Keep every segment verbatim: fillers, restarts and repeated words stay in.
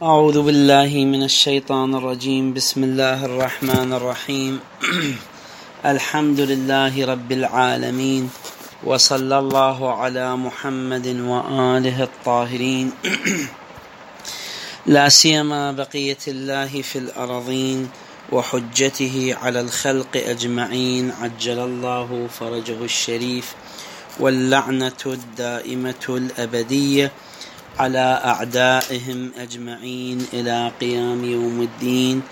أعوذ بالله من الشيطان الرجيم. بسم الله الرحمن الرحيم. الحمد لله رب العالمين، وصلى الله على محمد وآله الطاهرين، لا سيما بقية الله في الأرضين وحجته على الخلق أجمعين، عجل الله فرجه الشريف، واللعنة الدائمة الأبدية على أعدائهم أجمعين إلى قيام يوم الدين.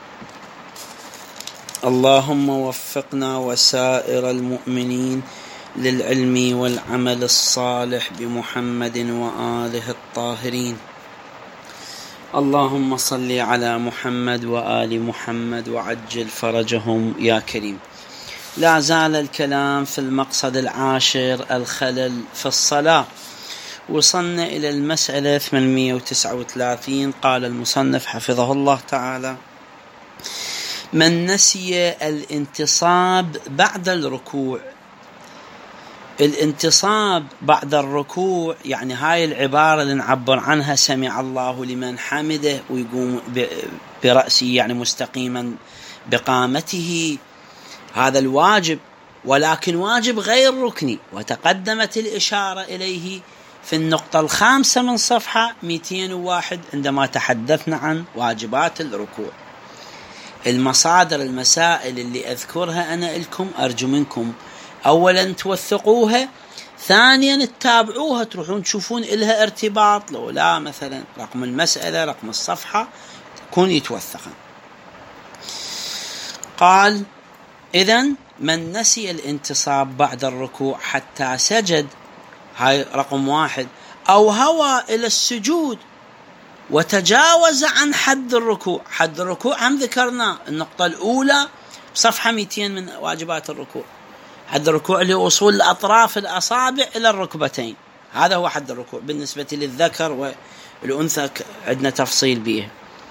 اللهم وفقنا وسائر المؤمنين للعلم والعمل الصالح بمحمد وآله الطاهرين. اللهم صل على محمد وآل محمد وعجل فرجهم يا كريم. لا زال الكلام في المقصد العاشر، الخلل في الصلاة. وصلنا إلى المسألة ثمانمئة وتسعة وثلاثين. قال المصنف حفظه الله تعالى: من نسي الانتصاب بعد الركوع. الانتصاب بعد الركوع يعني هاي العبارة اللي نعبر عنها سمع الله لمن حمده، ويقوم برأسه يعني مستقيما بقامته، هذا الواجب، ولكن واجب غير ركني، وتقدمت الإشارة إليه في النقطة الخامسة من صفحة مئتين وواحد عندما تحدثنا عن واجبات الركوع. المصادر المسائل اللي أذكرها أنا لكم أرجو منكم أولا توثقوها، ثانيا تتابعوها، تروحون تشوفون إلها ارتباط، لو لا مثلا رقم المسألة رقم الصفحة تكون يتوثقا. قال: إذن من نسي الانتصاب بعد الركوع حتى سجد، هاي رقم واحد، أو هوى إلى السجود وتجاوز عن حد الركوع. حد الركوع هم ذكرنا النقطة الأولى بصفحة مئتين من واجبات الركوع. حد الركوع اللي وصول الأطراف الأصابع إلى الركبتين، هذا هو حد الركوع بالنسبة للذكر، والأنثى عندنا تفصيل به.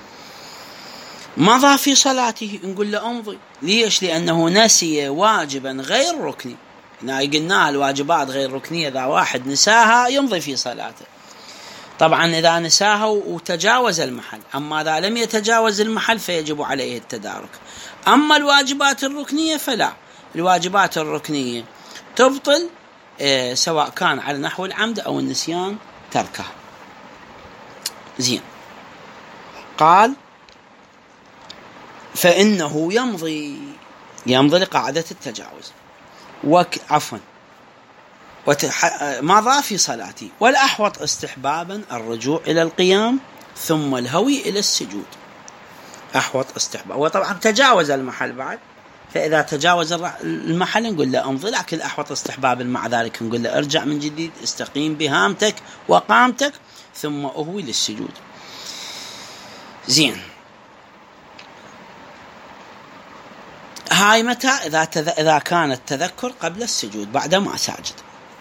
مضى في صلاته، نقول له أمضي. ليش؟ لأنه نسي واجبا غير ركني. هنا قلنا الواجبات غير ركنية إذا واحد نساها يمضي في صلاته. طبعا إذا نساها وتجاوز المحل، أما إذا لم يتجاوز المحل فيجب عليه التدارك. أما الواجبات الركنية فلا، الواجبات الركنية تبطل إيه سواء كان على نحو العمد أو النسيان تركها. زين. قال: فإنه يمضي يمضي لقاعدة التجاوز وك عفوا وتح... مضى في صلاتي، والأحوط استحبابا الرجوع إلى القيام ثم الهوي إلى السجود. أحوط استحباب، وطبعا تجاوز المحل بعد، فإذا تجاوز المحل نقول له أمضي، لكن الأحوط استحبابا مع ذلك نقول له ارجع من جديد، استقيم بهامتك وقامتك ثم أهوي للسجود. زين. هاي متى؟ إذا, تذ... إذا كان التذكر قبل السجود بعد ما ساجد.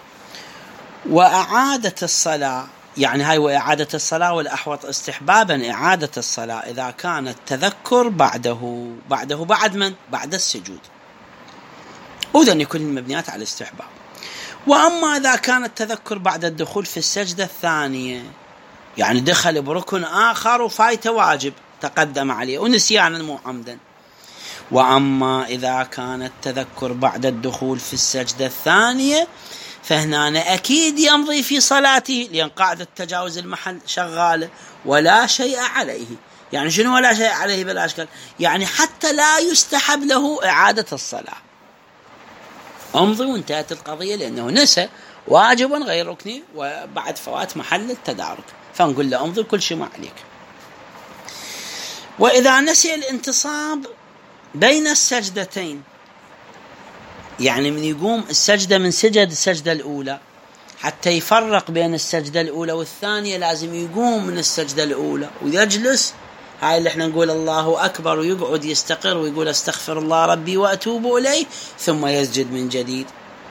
وأعادة الصلاة، يعني هاي وإعادة الصلاة والأحوط استحبابا إعادة الصلاة إذا كان التذكر بعده بعده بعد من؟ بعد السجود، وذن يكون المبنيات على الاستحباب. وأما إذا كان التذكر بعد الدخول في السجدة الثانية، يعني دخل بركن آخر وفايته واجب تقدم عليه ونسيانا مو عمدا. وأما إذا كان التذكر بعد الدخول في السجدة الثانية فهنا أكيد يمضي في صلاته، لأن قاعدة تجاوز المحل شغالة ولا شيء عليه. يعني شنو ولا شيء عليه بالأشكال؟ يعني حتى لا يستحب له إعادة الصلاة، أمضي وانتهت القضية، لأنه نسى واجب غير ركني وبعد فوات محل التدارك، فنقول له أمضي كل شيء ما عليك. وإذا نسي الانتصاب بين السجدتين، يعني من يقوم السجدة من سجد السجدة الأولى، حتى يفرق بين السجدة الأولى والثانية لازم يقوم من السجدة الأولى ويجلس، هاي اللي احنا نقول الله أكبر، ويقعد يستقر ويقول استغفر الله ربي وأتوب إليه، ثم يسجد من جديد.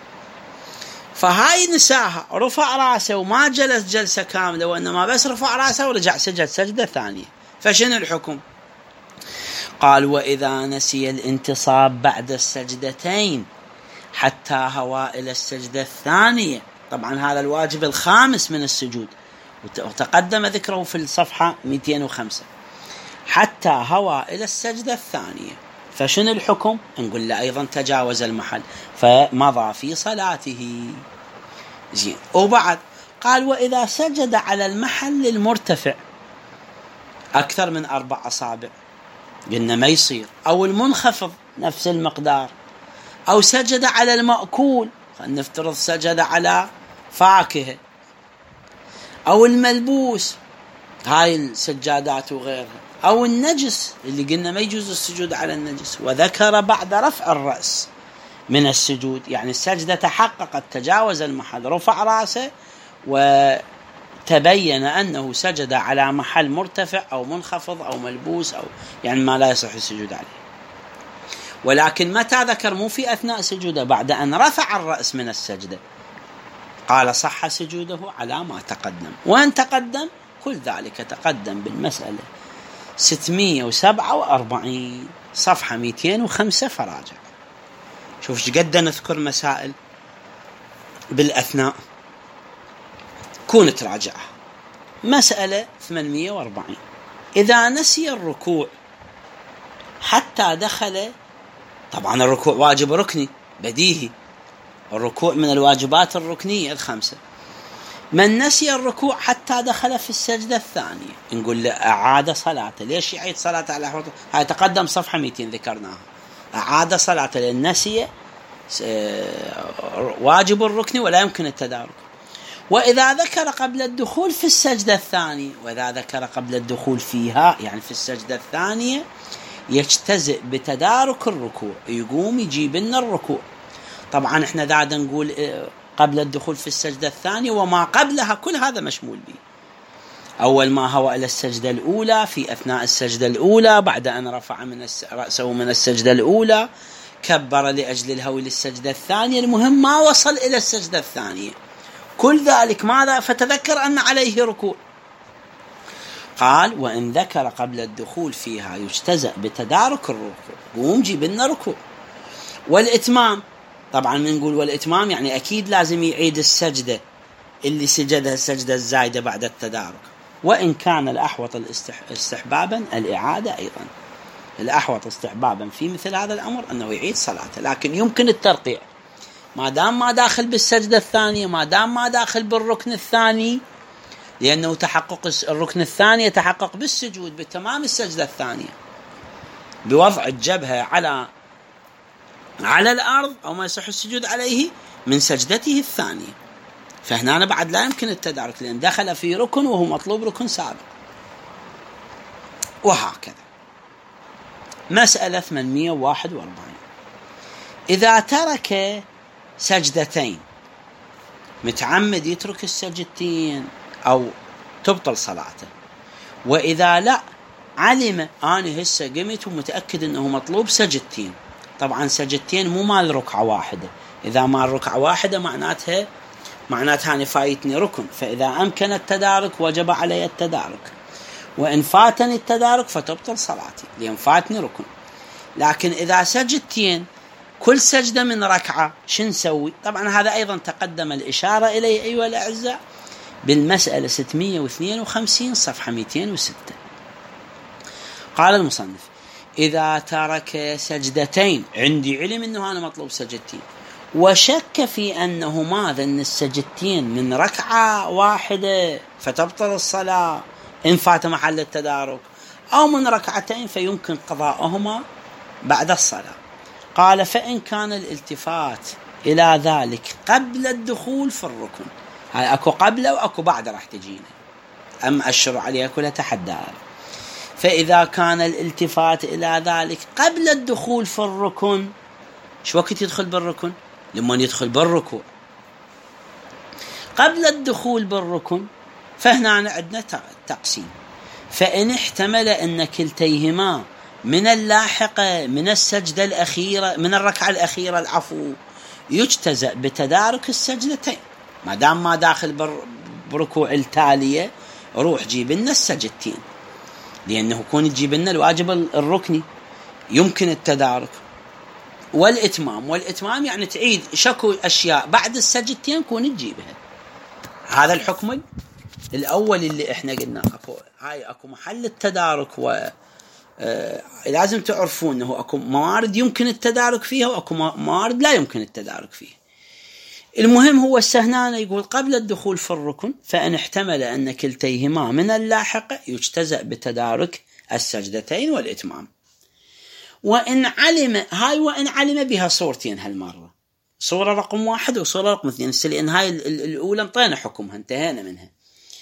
فهاي نساها، رفع رأسه وما جلس جلسة كاملة، وإنما بس رفع رأسه ورجع سجد سجدة ثانية، فشنو الحكم؟ قال: وإذا نسي الانتصاب بعد السجدتين حتى هوى إلى السجدة الثانية، طبعا هذا الواجب الخامس من السجود، وتقدم ذكره في الصفحة مئتين وخمسة، حتى هوى إلى السجدة الثانية، فشنو الحكم؟ نقول له أيضا تجاوز المحل فمضى في صلاته. زين. وبعد قال وإذا سجد على المحل المرتفع أكثر من أربع أصابع قلنا ما يصير، أو المنخفض نفس المقدار، أو سجد على المأكول، خلينا نفترض سجد على فاكهة، أو الملبوس هاي السجادات وغيرها، أو النجس اللي قلنا ما يجوز السجود على النجس، وذكر بعد رفع الرأس من السجود، يعني السجدة تحققت تجاوز المحل، رفع رأسه وتبين أنه سجد على محل مرتفع أو منخفض أو ملبوس، أو يعني ما لا يصح السجود عليه. ولكن متى ذكر؟ مو في أثناء سجوده، بعد أن رفع الرأس من السجدة قال صح سجوده على ما تقدم. وأن تقدم كل ذلك تقدم بالمسألة ستمائة وسبعة وأربعين صفحة مئتين وخمسة، فراجع. شوف ايش قد نذكر مسائل بالأثناء، كون تراجعها. مسألة ثمانمائة وأربعين، إذا نسي الركوع حتى دخل، طبعا الركوع واجب ركني بديهي، الركوع من الواجبات الركنية الخمسة. من نسي الركوع حتى دخل في السجدة الثانية نقول له أعاد صلاته. ليش يعيد صلاته على حوض؟ هاي تقدم صفحة مئتين ذكرناها. أعاد صلاته لأن نسي واجب الركن ولا يمكن التدارك. وإذا ذكر قبل الدخول في السجدة الثانية، وإذا ذكر قبل الدخول فيها يعني في السجدة الثانية، يجتزئ بتدارك الركوع، يقوم يجيب لنا الركوع. طبعا احنا ذا نقول قبل الدخول في السجدة الثانية وما قبلها، كل هذا مشمول به. أول ما هو إلى السجدة الأولى، في أثناء السجدة الأولى، بعد أن رفع من رأسه من السجدة الأولى، كبر لأجل الهوي للسجدة الثانية، المهم ما وصل إلى السجدة الثانية، كل ذلك ماذا؟ فتذكر أن عليه ركوع. قال وإن ذكر قبل الدخول فيها يجتزأ بتدارك الركوع، قوم جيب لنا ركوع. والإتمام، طبعا نقول والإتمام يعني أكيد لازم يعيد السجدة اللي سجدها السجدة الزايدة بعد التدارك. وإن كان الأحوط استحبابا الإعادة أيضا، الأحوط استحبابا في مثل هذا الأمر أنه يعيد صلاته، لكن يمكن الترقيع ما دام ما داخل بالسجدة الثانية، ما دام ما داخل بالركن الثاني، لأنه تحقق الركن الثاني تحقق بالسجود بتمام السجدة الثانية، بوضع الجبهة على على الأرض أو ما يصح السجود عليه من سجدته الثانية، فهنا بعد لا يمكن التدارك لأن دخل في ركن وهو مطلوب ركن سابق. وهكذا. مسألة ثمانمائة وواحد وأربعين، إذا ترك سجدتين، متعمد يترك السجدتين أو تبطل صلاته. وإذا لا علم أنا هسه قمت ومتأكد أنه مطلوب سجدتين، طبعا سجدتين مو مال ركعة واحدة، إذا مال ركعة واحدة معناتها معناتها أنا فايتني ركن، فإذا أمكن التدارك وجب علي التدارك، وإن فاتني التدارك فتبطل صلاتي لأن فاتني ركن. لكن إذا سجدتين كل سجدة من ركعة شن نسوي؟ طبعا هذا أيضا تقدم الإشارة إليه أيها الأعزاء بالمسألة ستمائة واثنين وخمسين صفحة مئتين وستة. قال المصنف إذا ترك سجدتين، عندي علم أنه أنا مطلوب سجدتين، وشك في أنه ماذا أن السجدتين من ركعة واحدة فتبطل الصلاة إن فات محل التدارك، أو من ركعتين فيمكن قضاءهما بعد الصلاة. قال فإن كان الالتفات إلى ذلك قبل الدخول في الركن، هاي أكو قبله وأكو بعد راح تجينا، أم أشر عليها كلها تحدى. فإذا كان الالتفات إلى ذلك قبل الدخول في الركن، شو وقت يدخل بالركن؟ لما يدخل بالركوع قبل الدخول بالركن، فهنا عندنا تقسيم. فإن احتمل أن كلتيهما من اللاحقة من السجدة الأخيرة من الركعة الأخيرة العفو، يجتزأ بتدارك السجدتين، ما دام ما داخل بركوع التالية روح جيب لنا السجدتين، لأنه كون تجيب لنا الواجب الركني يمكن التدارك. والإتمام، والإتمام يعني تعيد شكو أشياء بعد السجدتين كون تجيبها. هذا الحكم الأول اللي إحنا قلنا أكو هاي أكو محل التدارك، و آه لازم تعرفون أنه أكو موارد يمكن التدارك فيها وأكو موارد لا يمكن التدارك فيها. المهم هو السهنان يقول قبل الدخول في الركن فإن احتمل أن كلتيهما من اللاحقة يجتزأ بتدارك السجدتين والإتمام. وإن علم هاي وإن علم بها صورتين هالمرة، صورة رقم واحد وصورة رقم اثنين، لأن هاي الأولى انطينا حكمها انتهينا منها.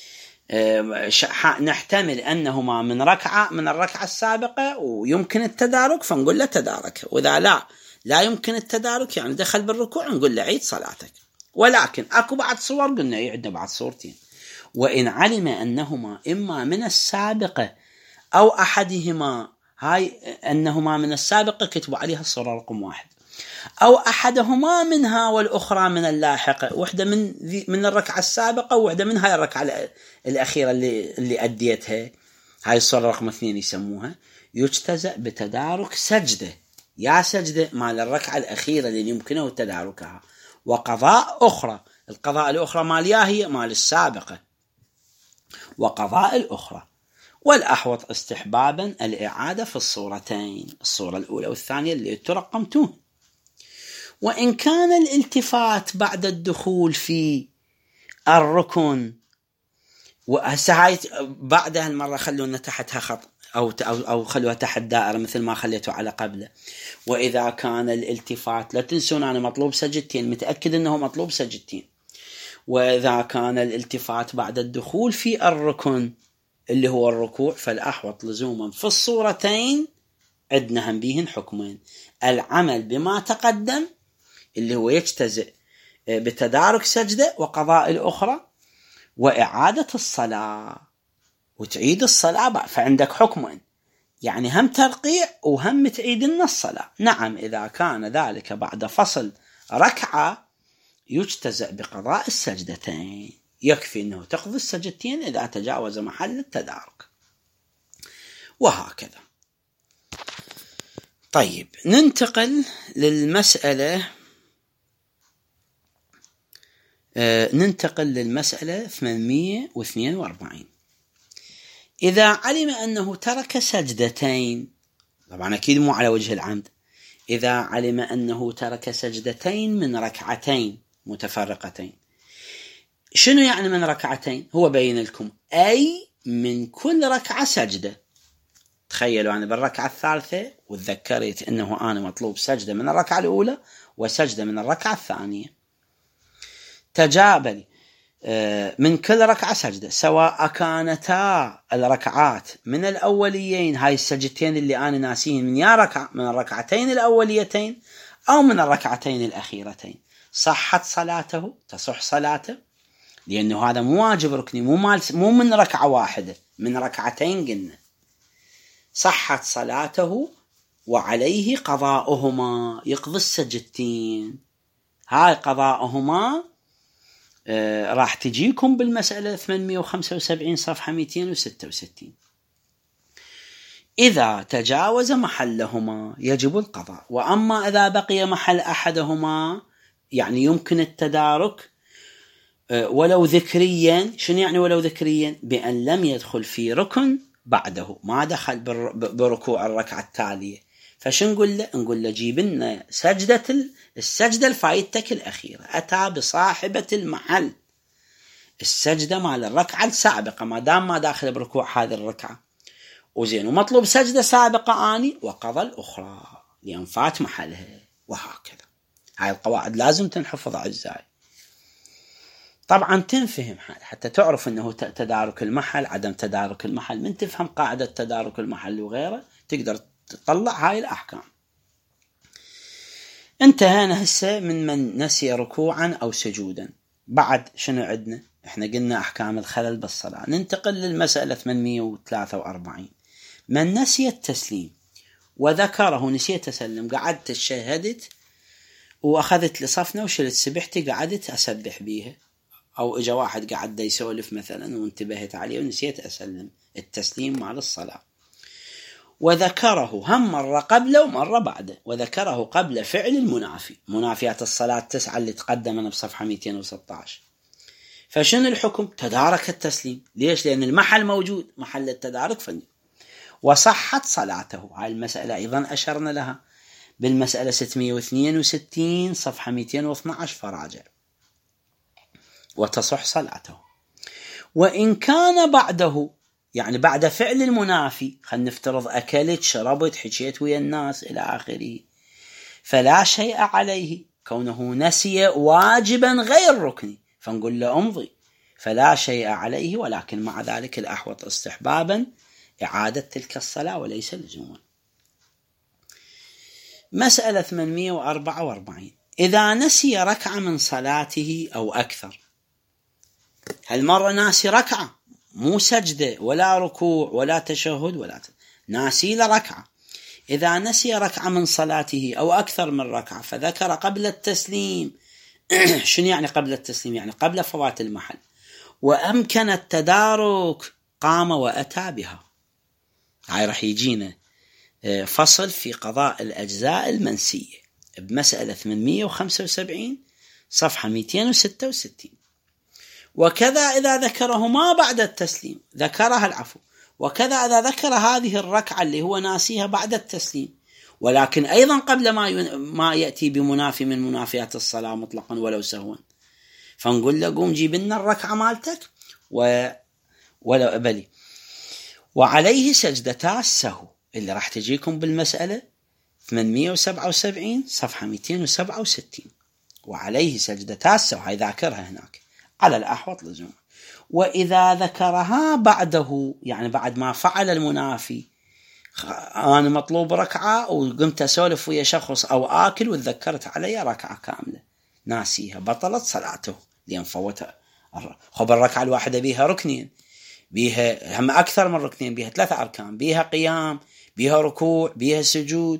اه نحتمل أنهما من ركعة من الركعة السابقة ويمكن التدارك فنقول له تدارك، وإذا لا لا يمكن التدارك يعني دخل بالركوع نقول له عيد صلاتك. ولكن أكو بعد صور قلنا يعدنا بعد صورتين. وإن علم أنهما إما من السابقة أو أحدهما، هاي أنهما من السابقة كتبوا عليها الصورة رقم واحد، أو أحدهما منها والأخرى من اللاحقة، واحدة من من الركعة السابقة وواحدة من هاي الركعة الأخيرة اللي اللي أديتها، هاي الصورة رقم اثنين يسموها، يجتزأ بتدارك سجدة، يا سجدة مال الركعة الأخيرة اللي يمكنه تداركها، وقضاء أخرى، القضاء الأخرى مال يا هي مال السابقة، وقضاء الأخرى. والأحوط استحبابا الإعادة في الصورتين، الصورة الأولى والثانية اللي ترقمتوه. وإن كان الالتفات بعد الدخول في الركن، وهسه بعدها المرة خلونا تحتها خط أو أو خلوها تحت دائرة مثل ما خليته على قبله. وإذا كان الالتفات، لا تنسون أنا مطلوب سجدتين، متأكد أنه مطلوب سجدتين. وإذا كان الالتفات بعد الدخول في الركن اللي هو الركوع فالأحوط لزوما في الصورتين، عندنا هم بيهن حكمين: العمل بما تقدم اللي هو يجتزئ بتدارك سجدة وقضاء الأخرى، وإعادة الصلاة وتعيد الصلاة. فعندك حكمين، يعني هم ترقيع وهم تعيد لنا الصلاة. نعم إذا كان ذلك بعد فصل ركعة يجتزئ بقضاء السجدتين، يكفي أنه تقضي السجدتين إذا تجاوز محل التدارك، وهكذا. طيب ننتقل للمسألة آه ننتقل للمسألة ثمانمئة واثنين وأربعين. إذا علم أنه ترك سجدتين، طبعا أكيد مو على وجه العمد، إذا علم أنه ترك سجدتين من ركعتين متفرقتين. شنو يعني من ركعتين؟ هو بين لكم أي من كل ركعة سجدة. تخيلوا أنا بالركعة الثالثة وتذكرت أنه أنا مطلوب سجدة من الركعة الأولى وسجدة من الركعة الثانية، تجابل من كل ركعة سجدة، سواء كانتا الركعات من الأوليين، هاي السجدتين اللي أنا ناسين من يا ركعة من الركعتين الأوليتين أو من الركعتين الأخيرتين، صحت صلاته، تصح صلاته، لأنه هذا مو واجب ركني، مو مال مو من ركعة واحدة، من ركعتين قلنا، صحت صلاته وعليه قضاؤهما، يقضي السجدتين. هاي قضاؤهما آه راح تجيكم بالمسألة ثمانمئة وخمسة وسبعين صفحة مئتين وستة وستين. إذا تجاوز محلهما يجب القضاء، وأما إذا بقي محل أحدهما يعني يمكن التدارك آه ولو ذكريا. شنو يعني ولو ذكريا؟ بأن لم يدخل في ركن بعده، ما دخل بركوع الركعة التالية، فشو نقول له؟ نقول له جيب لنا سجدة السجدة الفايتك الأخيرة، أتى بصاحبة المحل السجدة مال الركعة السابقة ما دام ما داخل بركوع هذه الركعة، وزين ومطلوب سجدة سابقة آني وقضى الأخرى لأن فات محلها، وهكذا. هاي القواعد لازم تنحفظ أعزائي، طبعا تنفهم حتى تعرف أنه تدارك المحل عدم تدارك المحل، من تفهم قاعدة تدارك المحل وغيره تقدر تطلع هاي الأحكام. انتهينا هسه من من نسي ركوعا أو سجودا. بعد شنو عندنا؟ احنا قلنا أحكام الخلل بالصلاة. ننتقل للمسألة ثمانمئة وثلاثة وأربعين. من نسي التسليم وذكره، نسيت أسلم، قعدت شهدت وأخذت لصفنا وشلت سبحتي قعدت أسبح بيها، أو إجا واحد قاعد دا يسولف مثلا وانتبهت عليه ونسيت أسلم التسليم مع الصلاة، وذكره هم مرة قبله ومرة بعده، وذكره قبل فعل المنافي، منافيات الصلاة تسعة اللي تقدمنا بصفحة مئتين وستة عشر، فشنو الحكم؟ تدارك التسليم. ليش؟ لأن المحل موجود، محل التدارك فني. وصحت صلاته. هاي المسألة أيضا أشرنا لها بالمسألة ستمائة واثنين وستين صفحة مئتين واثني عشر فراجع. وتصح صلاته. وإن كان بعده، يعني بعد فعل المنافي، خلينا نفترض أكلت شربت حكيت ويا الناس إلى آخره، فلا شيء عليه، كونه نسي واجبا غير ركني، فنقول له امضي، فلا شيء عليه، ولكن مع ذلك الأحوط استحبابا إعادة تلك الصلاة وليس لزوما. مسألة ثمانمائة وأربعة وأربعين. إذا نسي ركعة من صلاته أو أكثر، هالمرة ناسي ركعة، مو سجدة ولا ركوع ولا تشهد ولا ت... ناسي لركعة. إذا نسي ركعة من صلاته أو أكثر من ركعة فذكر قبل التسليم شنو يعني قبل التسليم؟ يعني قبل فوات المحل، وأمكن التدارك، قام وأتى بها. هاي رح يجينا فصل في قضاء الأجزاء المنسية بمسألة ثمانمائة وخمسة وسبعين صفحة مئتين وستة وستين. وكذا إذا ذكره ما بعد التسليم، ذكرها العفو، وكذا إذا ذكر هذه الركعة اللي هو ناسيها بعد التسليم، ولكن أيضا قبل ما ما يأتي بمنافي من منافيات الصلاة مطلقا ولو سهوا، فنقول له قوم جيب لنا الركعة مالتك و ولو أبلي. وعليه سجدتا السهو اللي راح تجيكم بالمسألة ثمانمائة وسبعة وسبعين صفحة مئتين وسبعة وستين. وعليه سجدتا السهو، هاي ذاكرها هناك، على الأحوط لزوم. وإذا ذكرها بعده، يعني بعد ما فعل المنافي، أنا مطلوب ركعة وقمت أسولف ويا شخص أو آكل وتذكرت علي ركعة كاملة ناسيها، بطلت صلاته لأن فوتها. خب الركعة الواحدة بيها ركنين، بيها هم أكثر من ركنين، بيها ثلاثة أركان، بيها قيام، بيها ركوع، بيها سجود،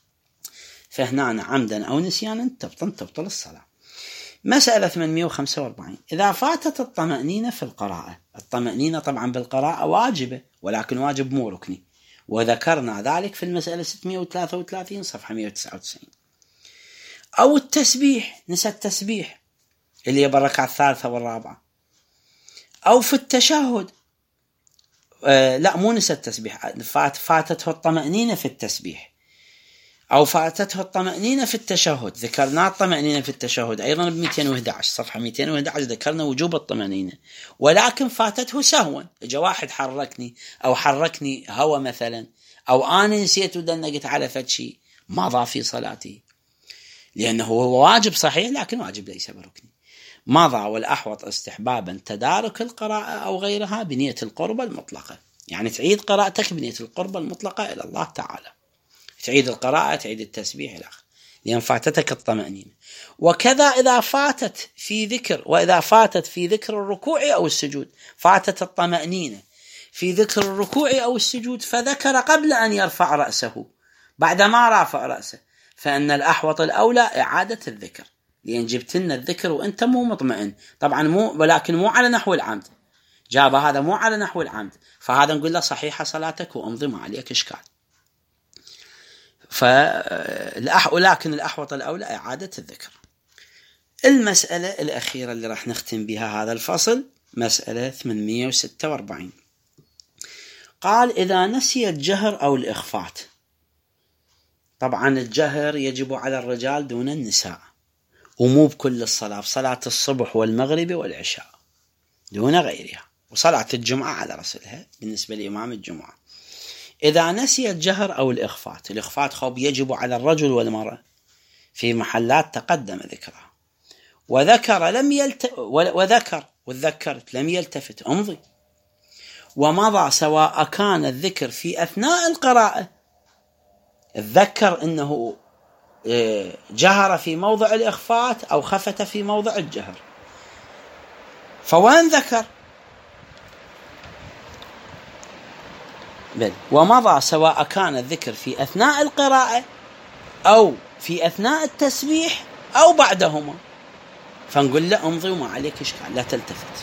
فهنا عمدا أو نسيانا تبطل تبطل الصلاة. مسألة ثمانمائة وخمسة وأربعين. إذا فاتت الطمأنينة في القراءة، الطمأنينة طبعا بالقراءة واجبة ولكن واجب مو ركني، وذكرنا ذلك في المسألة ستمائة وثلاثة وثلاثين صفحة مئة وتسعة وتسعين. أو التسبيح، نسى التسبيح اللي يبقى الركعة الثالثة والرابعة. أو في التشهد، آه لا مو نسى التسبيح، فات فاتته الطمأنينة في التسبيح، أو فاتته الطمأنينة في التشهد. ذكرنا الطمأنينة في التشهد أيضا ب مئتين وأحد عشر صفحة مئتين وأحد عشر، ذكرنا وجوب الطمأنينة، ولكن فاتته سهوا. إجا واحد حركني أو حركني هوى مثلا، أو أنا نسيت ودنقت على فدشي، مضى في صلاتي، لأنه هو واجب صحيح لكن واجب ليس بركني، مضى. والأحوط استحبابا تدارك القراءة أو غيرها بنية القربة المطلقة، يعني تعيد قراءتك بنية القربة المطلقة إلى الله تعالى، تعيد القراءة، تعيد التسبيح إلى آخره، لأن فاتتك الطمأنينة. وكذا إذا فاتت في ذكر، وإذا فاتت في ذكر الركوع أو السجود، فاتت الطمأنينة في ذكر الركوع أو السجود فذكر قبل أن يرفع رأسه، بعد ما رافع رأسه، فإن الأحوط الأولى إعادة الذكر، لأن جبت لنا الذكر وأنت مو مطمئن طبعا، مو ولكن مو على نحو العمد، جاب هذا مو على نحو العمد، فهذا نقول له صحيحة صلاتك وأمضي ما عليك إشكال. فالأح... ولكن الأحوط الأولى إعادة الذكر. المسألة الأخيرة اللي راح نختم بها هذا الفصل مسألة ثمانمائة وستة وأربعين. قال إذا نسي الجهر أو الإخفات. طبعا الجهر يجب على الرجال دون النساء، ومو بكل الصلاة، بصلاة الصبح والمغرب والعشاء دون غيرها، وصلاة الجمعة على رسلها بالنسبة لإمام الجمعة. إذا نسي الجهر أو الإخفات، الإخفات خوب يجب على الرجل والمرأة في محلات تقدم ذكرها، وذكر لم يلت... وذكر وذكرت لم يلتفت أمضي، ومضى سواء كان الذكر في أثناء القراءة، الذكر أنه جهر في موضع الإخفات أو خفت في موضع الجهر، فوين ذكر؟ بل ومضى سواء كان الذكر في أثناء القراءة أو في أثناء التسبيح أو بعدهما، فنقول له امضي وما عليك إشكال لا تلتفت.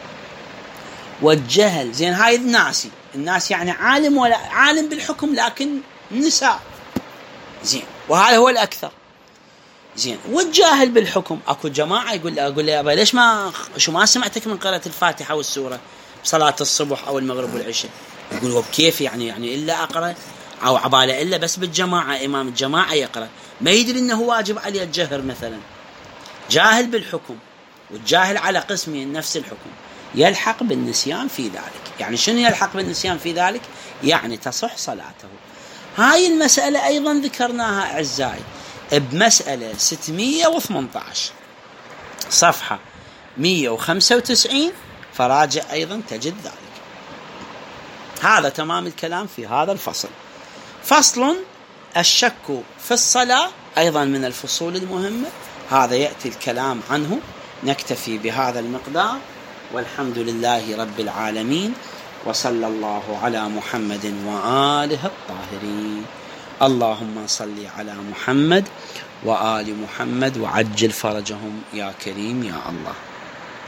والجهل زين هاي الناسي، الناس يعني عالم ولا عالم بالحكم لكن نساء زين، وهذا هو الأكثر. زين. والجاهل بالحكم، اكو جماعه يقول اقول له يا ابا ليش ما شو ما سمعتك من قراءه الفاتحه والسوره بصلاه الصبح او المغرب والعشاء؟ يقول هو كيف يعني يعني الا اقرا او عباله الا بس بالجماعه امام الجماعه يقرا، ما يدري انه واجب عليه الجهر مثلا. جاهل بالحكم، والجاهل على قسمين نفس الحكم، يلحق بالنسيان في ذلك. يعني شنو يلحق بالنسيان في ذلك؟ يعني تصح صلاته. هاي المسألة أيضا ذكرناها أعزائي بمسألة ستمائة وثمانية عشر صفحة مئة وخمسة وتسعين، فراجع أيضا تجد ذلك. هذا تمام الكلام في هذا الفصل. فصل الشك في الصلاة أيضا من الفصول المهمة، هذا يأتي الكلام عنه. نكتفي بهذا المقدار، والحمد لله رب العالمين، وصلى الله على محمد وآله الطاهرين. اللهم صل على محمد وآل محمد وعجل فرجهم يا كريم يا الله.